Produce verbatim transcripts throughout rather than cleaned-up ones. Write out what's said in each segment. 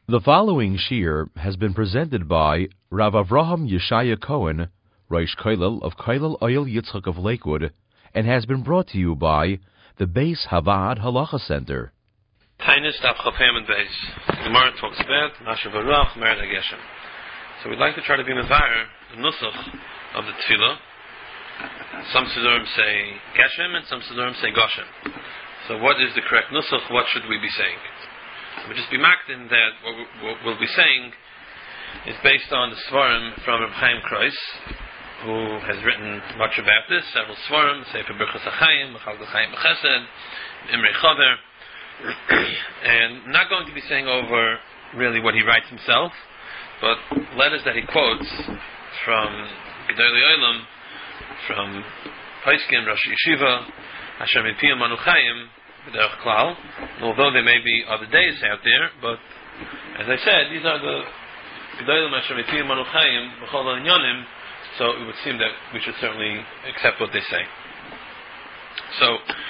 The following shir has been presented by Rav Avraham Yeshaya Cohen, Rosh Kollel of Kollel Oil Yitzchak of Lakewood, and has been brought to you by the Beis Havad Halacha Center. Tainus Daf Chafem and Beis. Gemara talks about Mashav Baruch Mered HaGeshem. So we'd like to try to be mevarer the nusach of the tefillah. Some Sidurim say Geshem and some Sidurim say Goshem. So what is the correct nusach? What should we be saying? We'll just be marked in that what we'll be saying is based on the Svarim from Reb Chaim Kreis, who has written much about this, several Svarim, Sefer Birchas HaChaim, Mechal Chaim B'Chesed, Imrei Chaver, and not going to be saying over really what he writes himself, but letters that he quotes from Gedolei Olam, from Paiskim, Rosh Yeshiva, Asher Mipiyam Manu Chaim, B'derech Klal. Although there may be other days out there, but as I said, these are the Gedolim Asher Mipiyam Manu Chaim B'chol Inyanim. So it would seem that we should certainly accept what they say. So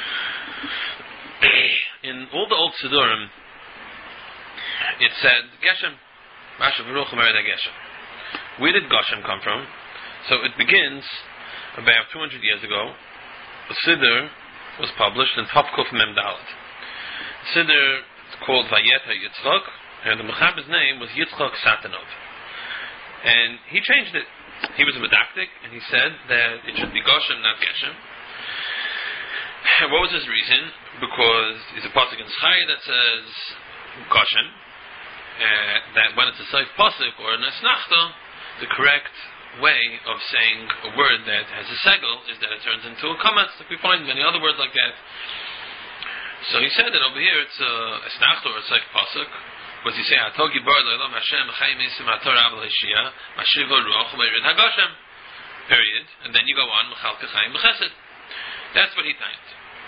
in all the old Sidurim, it said Geshem, Mashav Baruch Mered HaGeshem. Where did Goshem come from? So it begins about two hundred years ago. A Siddur was published in Tavkuf Mem Dalet. Siddur called Vayeta Yitzchak, and the Mechaber's name was Yitzchak Satanov. And he changed it. He was a medactic, and he said that it should be Goshem, not Geshem. And what was his reason? Because there's a pasuk in Zechariah that says Goshem, uh, that when it's a saif pasuk or an esnachta, the correct way of saying a word that has a segel is that it turns into a kamatz, like we find many other words like that. So he said that over here it's a esnachta or a saif pasuk, because he say Hatogi bar le'olam Hashem chayim isim hator abel hashia mashiva ruach u'merid hagashem, period, and then you go on mechal kachayim b'chesed. That's what he thanked.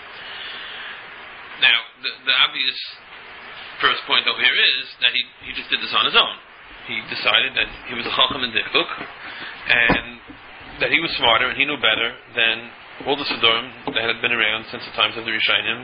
Now the, the obvious first point over here is that he he just did this on his own. He decided that he was a chacham in dikduk, and that he was smarter and he knew better than all the Sidurim that had been around since the times of the Rishonim,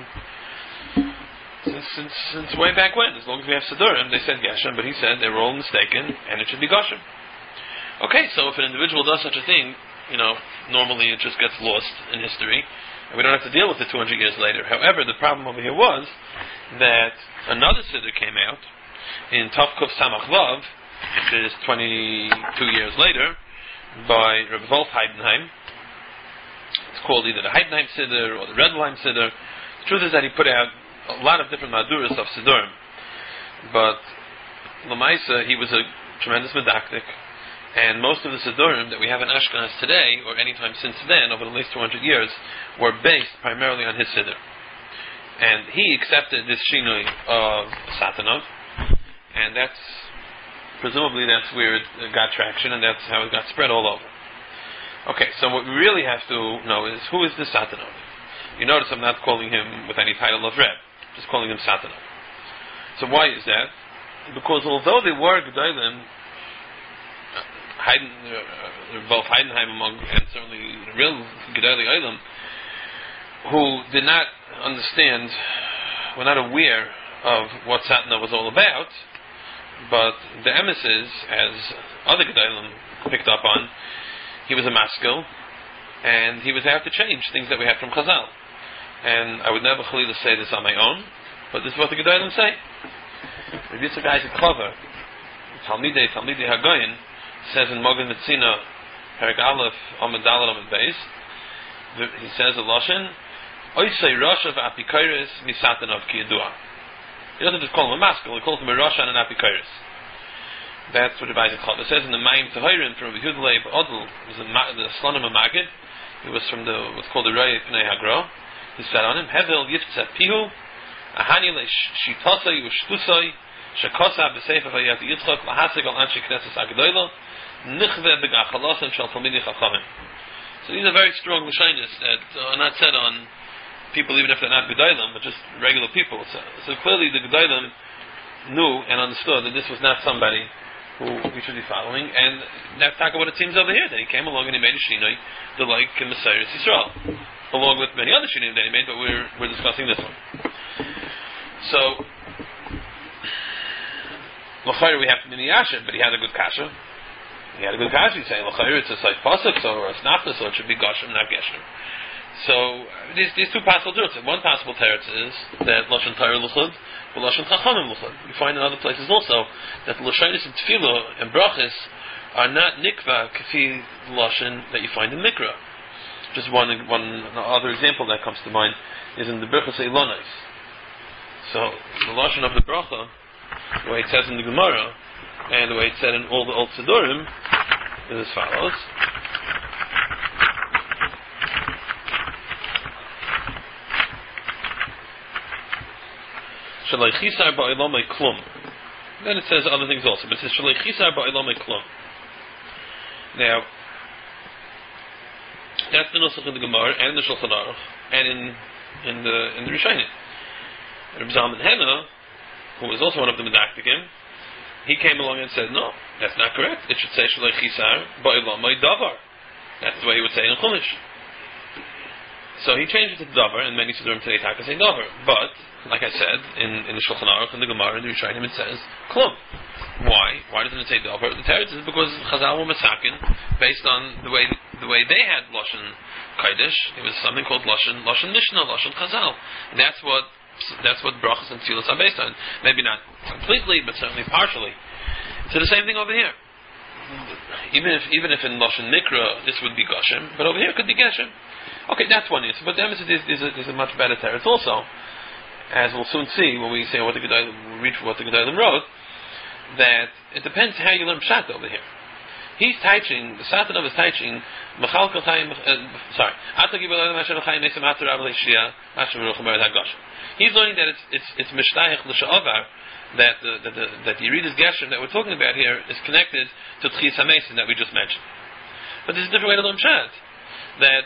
since, since since way back when. As long as we have Sidurim, they said Geshem, but he said they were all mistaken and it should be Goshem. Okay, so if an individual does such a thing, you know, normally it just gets lost in history, and we don't have to deal with it two hundred years later. However, the problem over here was that another Siddur came out in Tavkuf Samach Vav, which is twenty-two years later, by Reb Wolf Heidenheim. It's called either the Heidenheim Siddur or the Redelheim Siddur. The truth is that he put out a lot of different Maduras of Siddurim, but Lamaisa, he was a tremendous medactic, and most of the Siddurim that we have in Ashkenaz today, or any time since then, over the last two hundred years, were based primarily on his Siddur. And he accepted this Shinoi of Satanov, and that's presumably that's where it got traction, and that's how it got spread all over. Okay, so what we really have to know is, who is this Satanov? You notice I'm not calling him with any title of Reb, just calling him Satanov. So why is that? Because although they were Gedolim, Heiden, uh, both Heidenheim among, and certainly the real Gedolei Olam, who did not understand, were not aware of what Satanov was all about, but the emissaries, as other Gedolim picked up on, he was a maskil, and he was out to change things that we had from Chazal. And I would never Chalila say this on my own, but this is what the Gedolim say. Rabbi Yitzchak Isaac Klover, Talmidei Talmidei Hagoyin, says in Mogen Metzina, Perek Aleph, Amud Daled Amud Beis, he says a lashon, Oisei Roshav Apikairis Misatanov Ki Yedua. He doesn't just call him a maskil, he calls him a Rosh and an Apikairis. That's what Rabbi Isaac Klover says in the Mayim Tehorim from Rabbi Yudleib Odl, the Slonim Magid. He was from the what's called the Raya Pnei Hagro. He said on him, Hevel Yitzat Pihu, Ahani Le Shitosai Ushtusai, Shakosa B'Sefer Vayat Yitzchak, Lahasig Al Anshe Knesses Agdoilo, Nichve B'Gachalos and Shal Talmidei Chachamim. So these are very strong Lashonos that are not said on people even if they're not Gedolim, but just regular people. So, so clearly the Gedolim knew and understood that this was not somebody who we should be following, and that's not what it seems over here, that he came along and he made a Shinoi, the like Messiah Yisrael, along with many other Shinoi that he made, but we're, we're discussing this one. So L'chayr we have to be miyasher, but he had a good kasha. He had a good kasha. He's saying l'chayr it's a site pasuk, so or a snachta, so it should be gashem, not geshem. So uh, these these two possible teretz. One possible teretz is that lashon Torah l'chud, but lashon chachamim l'chud. You find in other places also that the lashonis and tefillah and brachas are not nikva kafi lashon that you find in mikra. Just one one other example that comes to mind is in the brachas eilonis. So the lashon of the bracha, the way it says in the Gemara, and the way it's said in all the old Sidurim, is as follows. Shalei chisar ba'ilomei klum. Then it says other things also, but it says Shalei chisar ba'ilomei klum. Now, that's the nusach in the Gemara and in the Shulchan Aruch and in in the in the Rishonim. Reb Zalman Hena, who was also one of the Medaktikim, he came along and said, no, that's not correct. It should say Shalei chisar ba'ilomei davar. That's the way he would say it in Chumash. So he changed it to davar, and many Sidurim today taka say davar. But like I said, in, in the Shulchan Aruch and the Gemara and the Rishonim, it says klum. Why? Why doesn't it say davar? The teretz is because Chazal were masakin based on the way the way they had lashon kodesh. It was something called lashon lashon mishnah, lashon Chazal. And that's what that's what brachas and tefillos are based on. Maybe not completely, but certainly partially. So the same thing over here. Even if even if in lashon mikra this would be gashem, but over here it could be geshem. Okay, that's one answer. But the emphasis is, is, a, is a much better teretz also. As we'll soon see when we say what the Gedolim, we read for what the Gedolim wrote, that it depends how you learn Pshat over here. He's teaching, the Satan of is teaching, Mechalkel Chaim, sorry, he's learning that it's it's it's Mishtayich L'Sha'avar, that the, that the, that the Yeridas Geshem that we're talking about here is connected to Tchis HaMesim that we just mentioned. But there's a different way to learn Pshat. That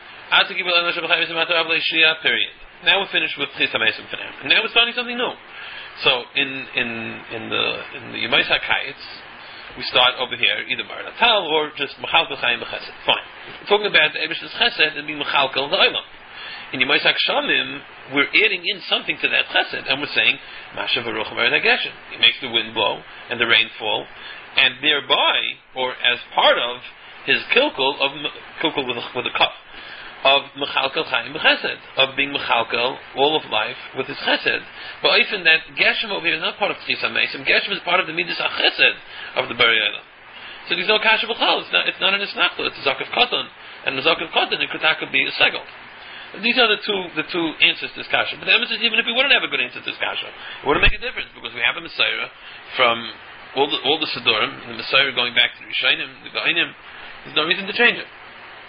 period. Now we're finished with Tchis HaMesim for now. And now we're starting something new. So in in in the in the Yemais HaKayitz, we start over here either Maratal or just Mechalkel Chaim B'Chesed. Fine. We're talking about the Eibish's Chesed and being Mechalkel the Olam. In Yemais HaKshamim, we're adding in something to that Chesed, and we're saying Masha V'Ruch Mered HaGeshem. He makes the wind blow and the rain fall, and thereby, or as part of his kilkul of kilkul with a, with a cup. Of Mechalkel Chaim B'Chesed, of being Mechalkel all of life with his Chesed. But even that Geshem over here is not part of Tchis HaMesim. Geshem is part of the Midas HaChesed of the Bari Olam. So there's no Kasha B'chal. It's not, it's not an Isnachel. It's a Zakav Katan. And the Zakav Katan, it could be a Segel. These are the two the two answers to this Kasha. But the emphasis, even if we wouldn't have a good answer to this Kasha, it wouldn't make a difference because we have a Messiah from all the, all the Sidurim, the Messiah going back to the Rishonim, the Gainim. There's no reason to change it.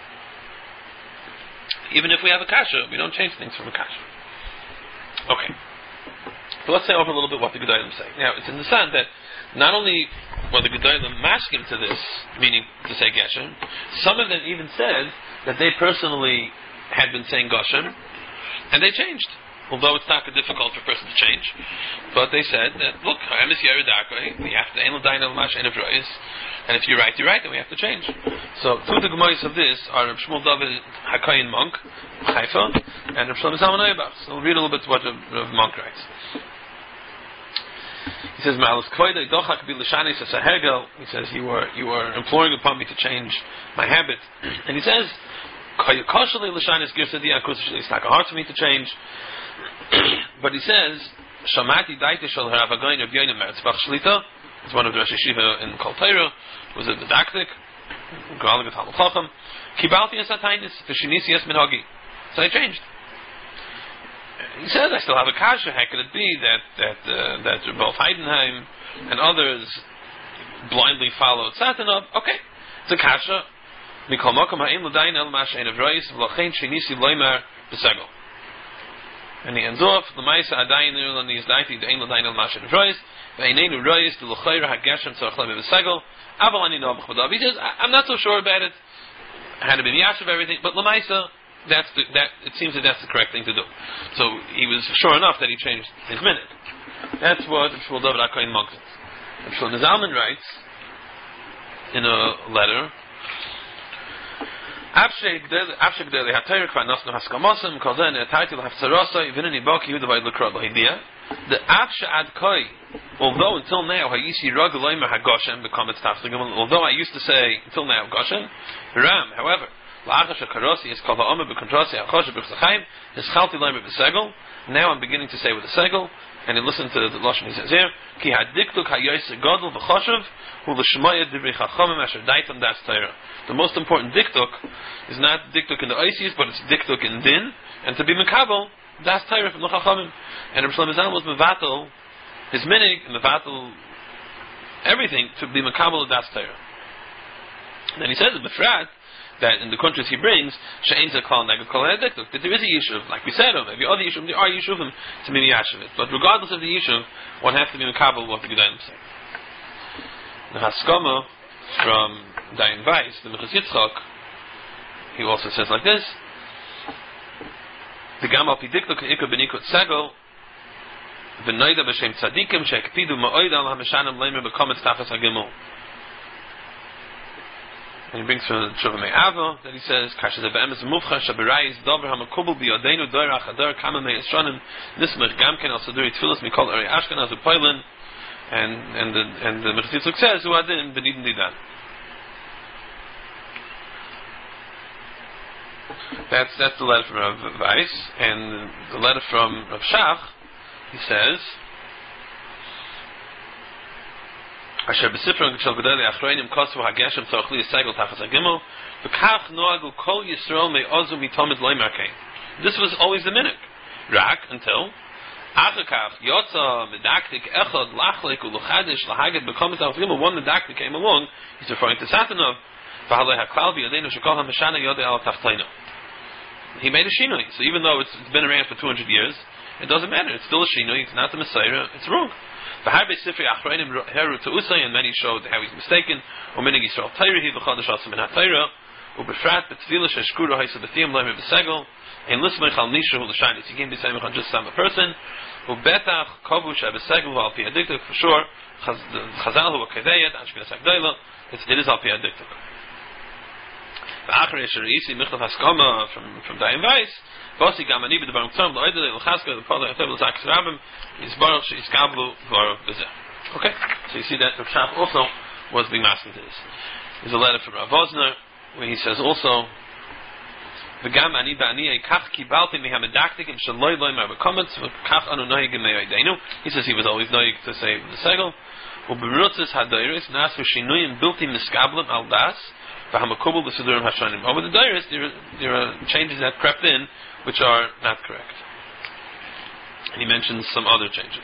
Even if we have a kasha, we don't change things from a kasha. Okay. So let's say over a little bit what the Gedolim say. Now, it's in the sense that not only were the Gedolim masking to this, meaning to say Geshem, some of them even said that they personally had been saying Geshem, and they changed. Although it's not difficult for a person to change. But they said that, look, we have to, and if you're right, you're right, then we have to change. So, two of the Gemaras of this are Reb Shmuel David Hakayin Monk, Haifa, and Reb Shlomo Zalman Auerbach. So we'll read a little bit what Reb Monk writes. He says, he says, you were, you were imploring upon me to change my habit. And he says, it's not hard for me to change. But he says, Shamati Daite Shal Harav Hagayin Rav Yonim Meretzbach Shlita. It's one of the Rosh Yeshiva in Kol Torah. Was a didactic. Gralagat Talmud Chacham. Kibalti Esatainis Vishinisi Es Minhagi. So I changed. He says, I still have a kasha. How could it be that that uh, that both Heidenheim and others blindly followed Satanov? Okay, it's a kasha. Mikol Mokom Ha'im L'Dayin El Mashayin of Reis V'Lachein Shinisi Loimer B'Segel. And he ends off, L'Maisa Adayin Nirlan Nis Daiti Dein L'Dayin El Mashayin of Reis V'Einenu Reis D'Luchayra HaGeshem Tzarech Levi B'Segel Aval Ani Noach B'Dav. He says, I'm not so sure about it. I had to be Yashav everything, but L'Maisa, that's the, that it seems that that's the correct thing to do. So he was sure enough that he changed his minute. That's what Shmuel David Hakayin Monk says. Shlomo Zalman writes in a letter. Afshek Dele Hatayr Kvanasno Haskamosim Kalden a title of Sarasa even in Ibaki Udabai Lukrab idea The Afsha Ad Koi, although until now, Hayishi Rag Leimer Hagoshem become its Tafsagim, although I used to say until now Goshem, Ram, however, La'achasha Karosi is called Ha'omer B'Kontrosi Ha'choshe B'Chzachaim, is Chalti Leimer B'Segel. Now I'm beginning to say with the Segel, and you listen to the Lashon he says here, Ki Hadiktuk Hayoyse Godel V'Choshev, Hu L'Shmoya Divrei Chachomim Asher Daitam Das Torah. The most important Diktuk is not Diktuk in the Isis, but it's Diktuk in Din, and to be Mekabel, Das Torah from the Chachamim. And Rav Shlomo Zalman was Mevatel, his minig, and Mevatel, everything to be Mekabel Das Torah. Then he says in Befrat, that in the countries he brings, She'ein Zekal Neged Kol Hadiktuk, that there is a Yishuv, like we said, or maybe other Yishuv, there are Yishuvim to be Miyashavit. But regardless of the Yishuv, one has to be Mekabel what the Gedalim say. The Haskama from Dayan Weiss, the Mechus Yitzchak, he also says like this, the Gamal Pidiktuk Ika Benikut Segel, V'noida B'Shem Tzadikim, She'ekpidu Ma'oid Al HaMeshanim Leimer B'Kometz Tachas HaGimel. And he brings from the Tshuva Me'ava that he says, Kasha Zebe'emes Muvcha Shabirai is Dover HaMakubel B'Yodenu Doira Chadar Kama Me'esronim Nismech Gamken Al Saduri Tfilis Mikol Ari Ashkenaz U'Poilin. And and the and the Mechus Yitzchak says, U'adin B'Nidin Didan. That's that's the letter from Rav Weiss, and the letter from Rav Shach, he says, Asher b'sifron shel gedolei achronim kosu hageshem tzorich li yisegel tachas hagimel v'kach noagu kol Yisrael me'ozu mitomid loymar kein. This was always the minhag, rak until achakach yotza medaktik echad lachlik u'luchadish lahagid b'komet tachas hagimel. One medaktik came along. He's referring to Satanov. V'halei haklal b'yodenu shekol hameshana yodei al tachtoino. He made a shinoi. So even though it's, it's been around for two hundred years, it doesn't matter. It's still a shinoi. It's not the Messiah. It's wrong. And many showed how he's mistaken. Uminig Yisrael Tayrihi v'chadash asam in ha-Tayra ubefrat b'tfila sheshkura ha'isa b'tiyam leimer b'segel and lismech al nisha hu l'shaynis. He can't be saying on just some person. Ubetach kovu sha'b'segel v'al pi adiktuk for sure. Chazal hu ha'kaveyet ashkenas ha'gdayla. It is al pi adiktuk. V'achrei shari'isi michlav haskama from from Dayan Weiss. Bosi gamani b'devarim tzom l'oidele l'chaska l'pala yatev l'zakis rabim yisbarach she'iskablu v'arav b'zeh. Okay, so you see that Rav Shach also was being masked into this. There's a letter from Rav Vosner where he says also, "V'gam ani ba'ani kach kibalti mihamedaktikim shaloi loymar b'kometz v'kach anu noyigim me'odeinu." He says he was always noyig to say the segel. U'berutzes hadayris nasu shinuyim bilti miskablim al das v'hamakubel b'sidurim hashanim. Over the dayris, there, there are changes that crept in which are not correct. And he mentions some other changes.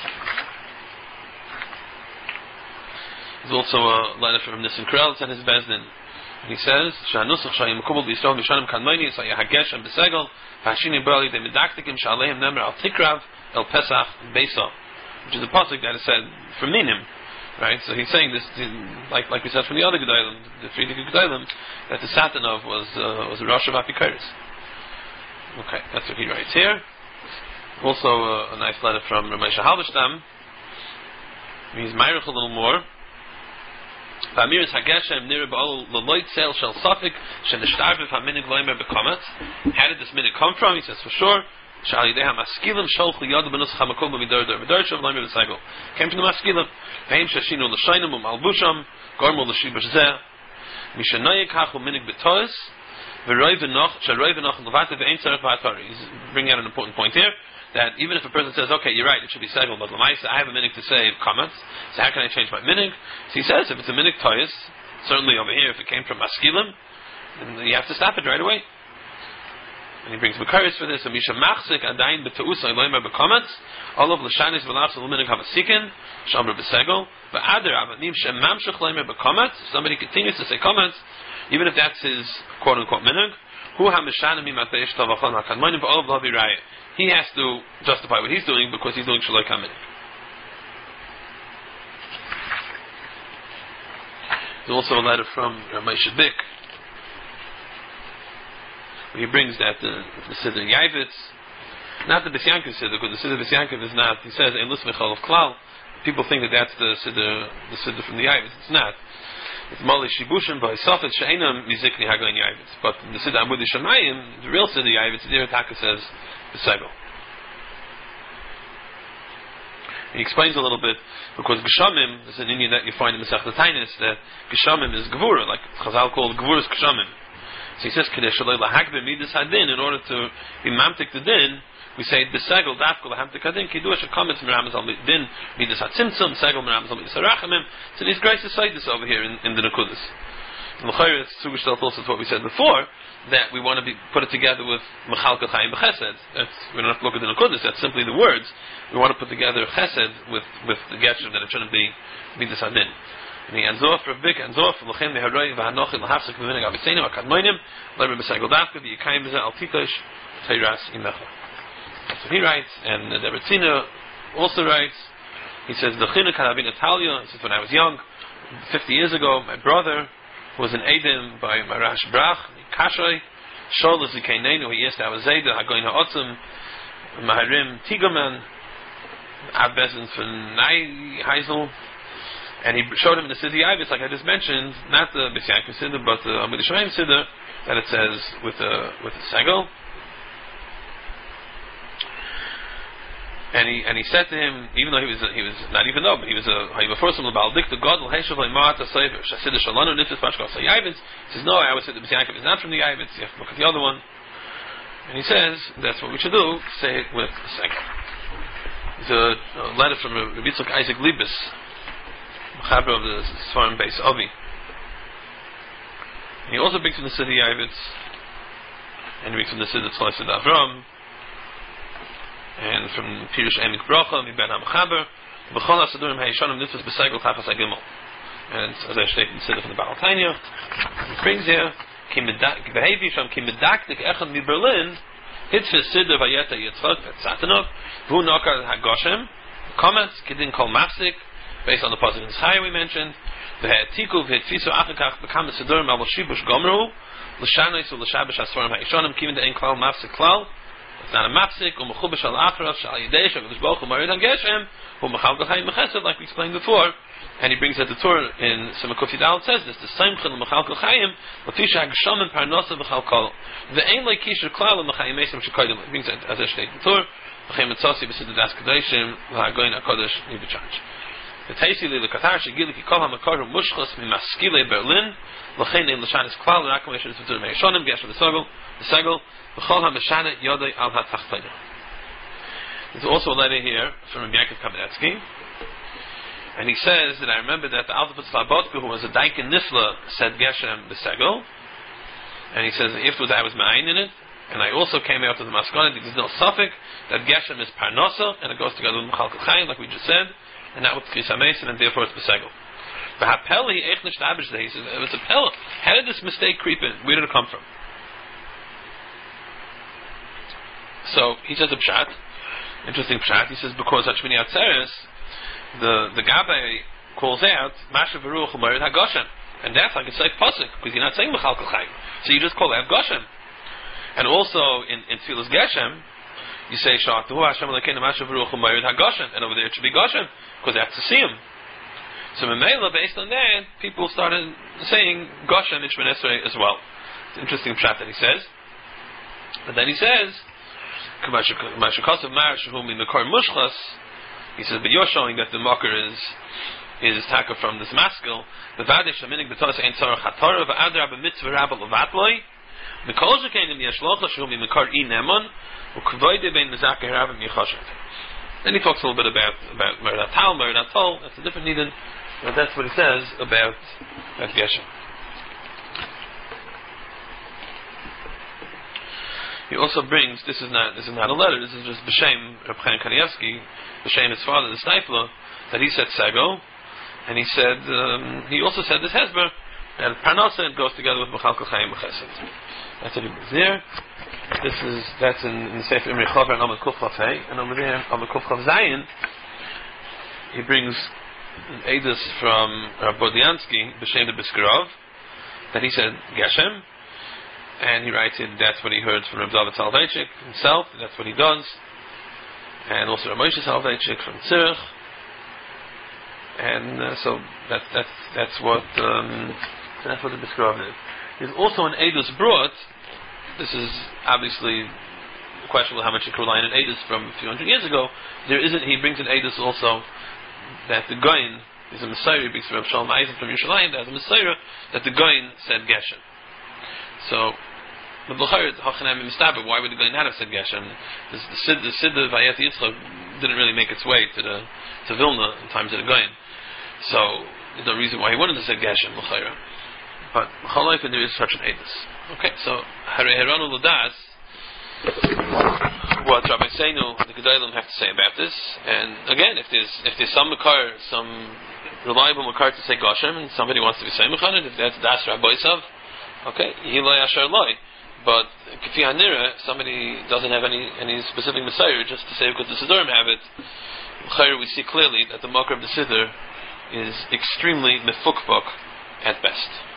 There's also a letter from Nissen Krelz and his Bezdin. He says, "Sha'nusach shayim kubul b'Yisrael mishanim kanmoni so yahagesh and b'segel v'hashini b'ali de medaktikim sha'aleim nemer al tikrav el pesach beisa," which is a pasuk that is said for minim, right? So he's saying this, like like we said from the other Gedolim, the Friedrich Gedolim, that the Satanov was uh, was a Rosh of Apikoros. Okay, that's what he writes here. Also, uh, a nice letter from Ramesha Halberstam. He's Meirich a little more. V'amiris hageshem nira ba'ol l'loit sel shel safik shenishtarviv ha'minig loimer b'kometz. How did this minig come from? He says for sure. Shal yidei ha'maskilim sholchu yadu b'nus chamakol b'midor dor b'dor shov loimer b'segel. Came from the maskilim. V'heim shashinu l'shaynim u'malbusham gormu l'shibash zeh. Mishanoyek hachu minig b'tois. He's bringing out an important point here, that even if a person says, okay, you're right, it should be segel, but l'maisa, I have a minig to say comments, so how can I change my minig? So he says, if it's a minig toyas, certainly over here, if it came from maskilim, then you have to stop it right away. And he brings Makaris for this, and Misha Machzik Adain B'Ta'usa Eloimer B'Kometz, all of L'Shanis V'Lachs L'Minig Havasikin, Shamra B'Segel, V'Ader Avanim Shem Mamshech Leimer B'Kometz, somebody continues to say comments, even if that's his quote-unquote minig, hu ha-mishanim imateish tavachon ha-kadmonim v'olav lavi raya. He has to justify what he's doing because he's doing shaloi kaminig. There's also a letter from Ramay Shadbik, where he brings that the, the Siddur Yavitz, not the Bisyankiv Siddur, because the Siddur Bisyankiv is not, he says, Ein Lus Michal of Klal. People think that that's the Siddur, the Siddur from the Yavitz. It's not. It's Mali Shibushin by Safet She'enam Mizikni Hagoin Yavitz. But the Siddur Amud Shamayim, the real Siddur Yavitz, the Taka says, the Segel. He explains a little bit, because Geshamim is an Indian that you find in Masech Tainis, that Geshamim is Gevura, like Chazal called Gevura is Geshamim. So he says, Kadesh Shaloi Lahakbe Midas Hadin, in order to be Mamtik the Din, we say, Besegel Dafkol Lahamtik Hadin, Kidush Akamitz Miramaz Al Din, Midas Hatzimtzum, Segel Miramaz Al Midas Harachamim. So these graces cite this over here in, in the Nekudas. And L'chayr, it's Zugestellt also to what we said before, that we want to be, put it together with Mechalka Chayim B'Chesed. That's, we don't have to look at the Nekudas, that's simply the words. We want to put together Chesed with, with the Geshem, that it shouldn't be Midas Hadin. And he ends off, Rav Bik ends off, L'chem Meharoi V'Hanochi L'Hafsik V'Vinig Aviseinu HaKadmoinim L'Rebbe B'Segel Dafka V'Yikayim B'Zeh Al Titosh Teiras Imecha. That's what he writes, and the Debetzina also writes, he says, the Chinuch Harabin Italia, he says, when I was young, fifty years ago, my brother was an Eidim by Marash Brach, Kashrei, Shol Zikainenu, he asked our Zayda, Hagoin HaOtzim, Maharim Tigaman, Abbezin for Nai Heisel, and he showed him in the Siddur Yavitz, like I just mentioned, not the B'Syankim Siddur, but the Amud Shemaim Siddur, that it says with a, with a Segel. And he and he said to him, even though he was he was not even though, but he was a he was first of all the God will Heshav Leimata Sefer Shasid Shalanu Nifis Pashkal Sayavitz. He says, no, I would say the B'Syankim is not from the Yavitz. You have to look at the other one. And he says that's what we should do. Say it with the second. It's a, a letter from Rabbi Yitzchak Isaac Libes, Chaber of the Sfarim base Avi. And he also brings from the Siddur Yavitz, and he brings from the Siddur Tzlai Siddur Avram, and from Pirush Emek Bracha, Mi Ben HaMachaber, B'chol HaSadurim HaYishanim Nitfus B'Segel Chafas HaGimel. And as I stated in the Siddur from the Baal Tanya, he brings here, V'hevi Sham Ki Medaktik Echad Mi Berlin, Hitfis Siddur Vayeta Yitzchak Vatzatanov, V'hu Nokar HaGoshem, comments, Kedin Kol Mafsik, based on the positive Chaya we mentioned, V'hetikuv V'hetfisu Achakach B'kam HaSadurim Al Shibush Gomru, L'shanoi Su L'shabash HaSvarim HaYishanim, Kimin De'en Klal Mafsik Klal, it's not a mafsik, um mechubash al achras, shal yidesh, of the boch, um marid han geshem, um mechal gachayim mechesed, like we explained before, and he brings that the Torah in Simakuf Yidal says this, the same chil um mechal gachayim, l'tisha hagsham and parnosa v'chal kol, ve'ein like kisher klal um mechayim mesim shekoydim, he brings that as I stated in the Torah, v'chem etzasi b'sid das kadeshim, v'hagoyin HaKodesh nibichanch. The Taisi li l'katar shegili ki kol ha'makar hu mushchas mimaskile Berlin, l'chein ein l'shanis klal, l'rakom yeshen tzvitur me'eshonim, geshem l'sogel, l'segel, there's also a letter here from Rabbi Yaakov Kamenetsky, and he says that I remember that the Alta Slabotku, who was a Daikin Nifla, said Geshem B'Segel, and he says afterwards I was ma'ayin in it, and I also came out to the Maskana, there's no suffix that Geshem is Parnosa, and it goes together with Mechal Kachayim, like we just said, and not with Chisa Mason, and therefore it's B'Segel. But Hapeli Ech Nishtabish, he says it was a Pel. How did this mistake creep in? Where did it come from? So he says a pshat, interesting pshat. He says because Hashmini Atzeres, the the Gabbai calls out Mashav Veruach Umarid HaGoshem, and that's like it's like pasuk because you're not saying Mechal Kachayim, so you just call out Goshem. And also in in Tfilas Geshem, you say Sha'atuhu Hashem Elokeinu Mashav Veruach Umarid HaGoshem, and over there it should be Goshem because that's to see him. So Memela, based on that, people started saying Goshem in Shemon Esrei as well. It's an interesting pshat that he says, but then he says. He says, but you're showing that the mocker is is taka from this maskil. The vadish aminik b'tos ein tzarach haTorah v'adra b'mitzvah rabba levatloi. Mikol shekenim yeshlocha shum imikar I nemon u'kvoide bein mezakeh rabim yichoshet. Then he talks a little bit about about Merid HaTal, Merid HaTol. That's a different nidin, but that's what he says about that Geshem. He also brings, this is not this is not a letter, this is just B'Shem, Reb Chaim Kanievsky, B'Shem his father, the Stifler, that he said Sego, and he said, um, he also said this Hezber, and Parnasa, it goes together with Mechal Kachayim B'Chesed. That's what he brings there. This is, that's in, in the Sefer Imri Chover and Amud Kuf Chav Hey, and over there, Amud Kuf Chav Zayin, he brings an Eidos from Rab Bodiansky, B'Shem the Biskarov, that he said Geshem, and he writes it, that's what he heard from Reb David Soloveitchik himself, that's what he does, and also Reb Moshe Soloveitchik from Tzurich, and uh, so that's that's that's what um, that's what the Biskarov is. There's also an Eidos brought. This is obviously questionable how much you could rely on an Eidus from a few hundred years ago. There isn't. He brings an Eidus also that the Goyin is a Messiah. He brings from Shalom Eisen from Yerushalayim that as a Messiah that the Goyin said Geshem. So the B'chayr Hachanam Mistaber. Why would the Goyin not have said Geshem? The Sid the Sid of Vayet Yitzchak didn't really make its way to the to Vilna in times of the Goyin. So there's no reason why he wouldn't have said Geshem B'chayr. But Chalaif there is such an Eidus. Okay, so Hare Heranu Ladas. What Rabbi Seinu, the Gedalim have to say about this, and again, if there's if there's some makar, some reliable makar to say Gashem, and somebody wants to be saying Mechanid, if that's Das Rabboisav, okay, Hilay Asher Loi. But Kfi Hanira, if somebody doesn't have any any specific Messiah, just to say because the Siddurim have it, we see clearly that the makar of the Siddur is extremely mefukbuk at best.